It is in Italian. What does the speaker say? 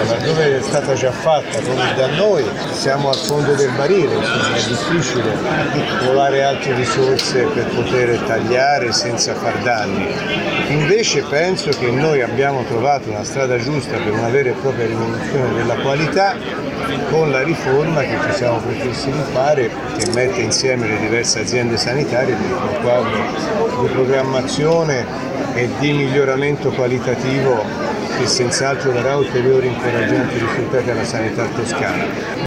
laddove è stata già fatta come da noi siamo al fondo del barile, insomma, è difficile trovare altre risorse per poter tagliare senza far danni. Invece penso che noi abbiamo trovato una strada giusta per una vera e propria rivoluzione della qualità con la riforma che ci siamo prefissi di fare, che mette insieme le diverse aziende sanitarie dentro un quadro di programmazione e di miglioramento qualitativo che senz'altro darà ulteriori incoraggianti risultati alla sanità toscana.